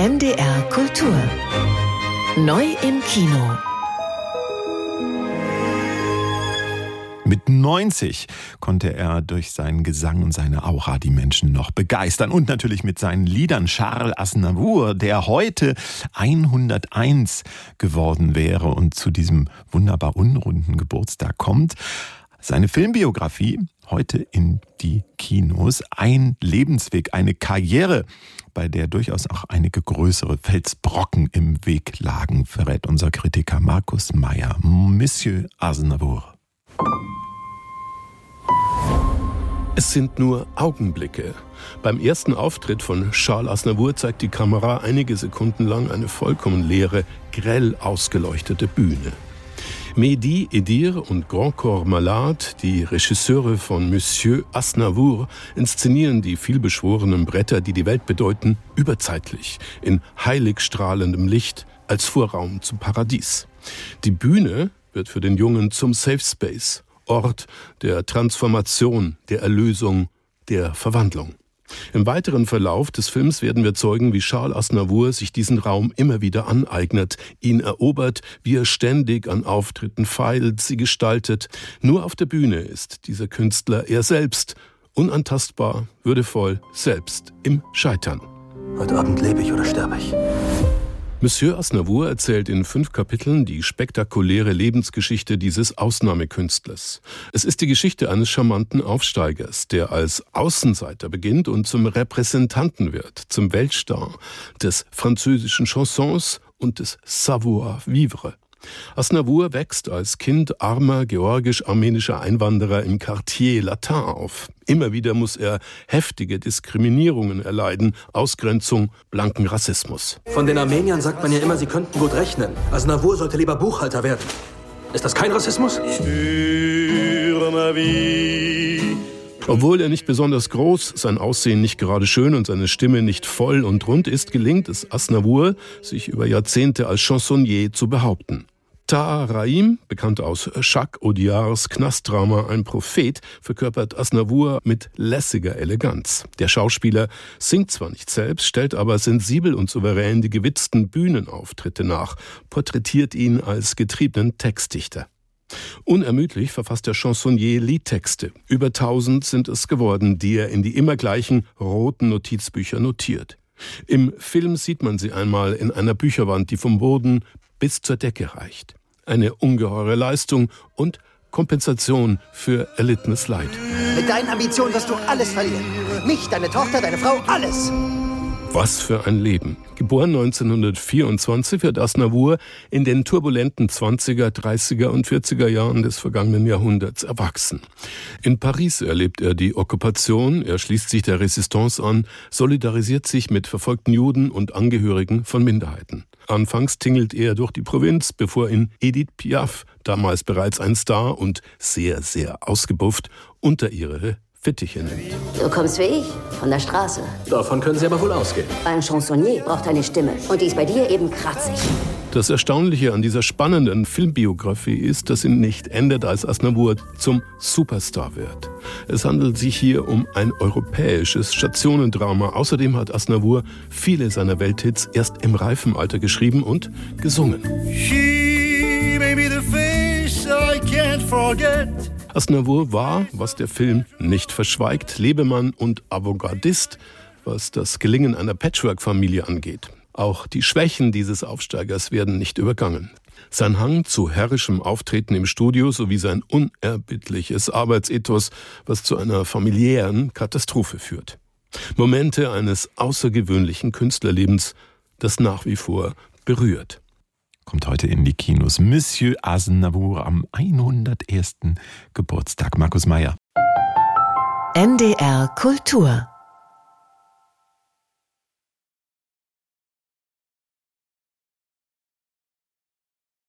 NDR Kultur. Neu im Kino. Mit 90 konnte er durch seinen Gesang und seine Aura die Menschen noch begeistern. Und natürlich mit seinen Liedern. Charles Aznavour, der heute 101 geworden wäre und zu diesem wunderbar unrunden Geburtstag kommt. Seine Filmbiografie heute in die Kinos. Ein Lebensweg, eine Karriere, bei der durchaus auch einige größere Felsbrocken im Weg lagen, verrät unser Kritiker Markus Meyer. Monsieur Aznavour. Es sind nur Augenblicke. Beim ersten Auftritt von Charles Aznavour zeigt die Kamera einige Sekunden lang eine vollkommen leere, grell ausgeleuchtete Bühne. Mehdi Edir und Grand Corps Malade, die Regisseure von Monsieur Aznavour, inszenieren die vielbeschworenen Bretter, die die Welt bedeuten, überzeitlich, in heilig strahlendem Licht, als Vorraum zum Paradies. Die Bühne wird für den Jungen zum Safe Space, Ort der Transformation, der Erlösung, der Verwandlung. Im weiteren Verlauf des Films werden wir zeugen, wie Charles Aznavour sich diesen Raum immer wieder aneignet, ihn erobert, wie er ständig an Auftritten feilt, sie gestaltet. Nur auf der Bühne ist dieser Künstler er selbst, unantastbar, würdevoll, selbst im Scheitern. Heute Abend lebe ich oder sterbe ich. Monsieur Aznavour erzählt in 5 Kapiteln die spektakuläre Lebensgeschichte dieses Ausnahmekünstlers. Es ist die Geschichte eines charmanten Aufsteigers, der als Außenseiter beginnt und zum Repräsentanten wird, zum Weltstar des französischen Chansons und des Savoir-vivre. Aznavour wächst als Kind armer georgisch-armenischer Einwanderer im Quartier Latin auf. Immer wieder muss er heftige Diskriminierungen erleiden, Ausgrenzung, blanken Rassismus. Von den Armeniern sagt man ja immer, sie könnten gut rechnen. Aznavour sollte lieber Buchhalter werden. Ist das kein Rassismus? Obwohl er nicht besonders groß, sein Aussehen nicht gerade schön und seine Stimme nicht voll und rund ist, gelingt es Aznavour, sich über Jahrzehnte als Chansonnier zu behaupten. Taha Rahim, bekannt aus Jacques Audiards Knastdrama Ein Prophet, verkörpert Aznavour mit lässiger Eleganz. Der Schauspieler singt zwar nicht selbst, stellt aber sensibel und souverän die gewitzten Bühnenauftritte nach, porträtiert ihn als getriebenen Textdichter. Unermüdlich verfasst der Chansonnier Liedtexte. Über 1000 sind es geworden, die er in die immer gleichen roten Notizbücher notiert. Im Film sieht man sie einmal in einer Bücherwand, die vom Boden bis zur Decke reicht. Eine ungeheure Leistung und Kompensation für erlittenes Leid. Mit deinen Ambitionen wirst du alles verlieren. Mich, deine Tochter, deine Frau, alles. Was für ein Leben. Geboren 1924 wird Aznavour in den turbulenten 20er, 30er und 40er Jahren des vergangenen Jahrhunderts erwachsen. In Paris erlebt er die Okkupation, er schließt sich der Resistance an, solidarisiert sich mit verfolgten Juden und Angehörigen von Minderheiten. Anfangs tingelt er durch die Provinz, bevor ihn Edith Piaf, damals bereits ein Star und sehr, sehr ausgebufft, unter ihre Fittiche nimmt. Du kommst wie ich, von der Straße. Davon können Sie aber wohl ausgehen. Ein Chansonnier braucht eine Stimme und die ist bei dir eben kratzig. Das Erstaunliche an dieser spannenden Filmbiografie ist, dass sie nicht endet, als Aznavour zum Superstar wird. Es handelt sich hier um ein europäisches Stationendrama. Außerdem hat Aznavour viele seiner Welthits erst im reifen Alter geschrieben und gesungen. She may be the face I can't forget. Aznavour war, was der Film nicht verschweigt, Lebemann und Avantgardist, was das Gelingen einer Patchwork-Familie angeht. Auch die Schwächen dieses Aufsteigers werden nicht übergangen. Sein Hang zu herrischem Auftreten im Studio sowie sein unerbittliches Arbeitsethos, was zu einer familiären Katastrophe führt. Momente eines außergewöhnlichen Künstlerlebens, das nach wie vor berührt. Kommt heute in die Kinos. Monsieur Aznavour am 101. Geburtstag. Markus Meyer. NDR Kultur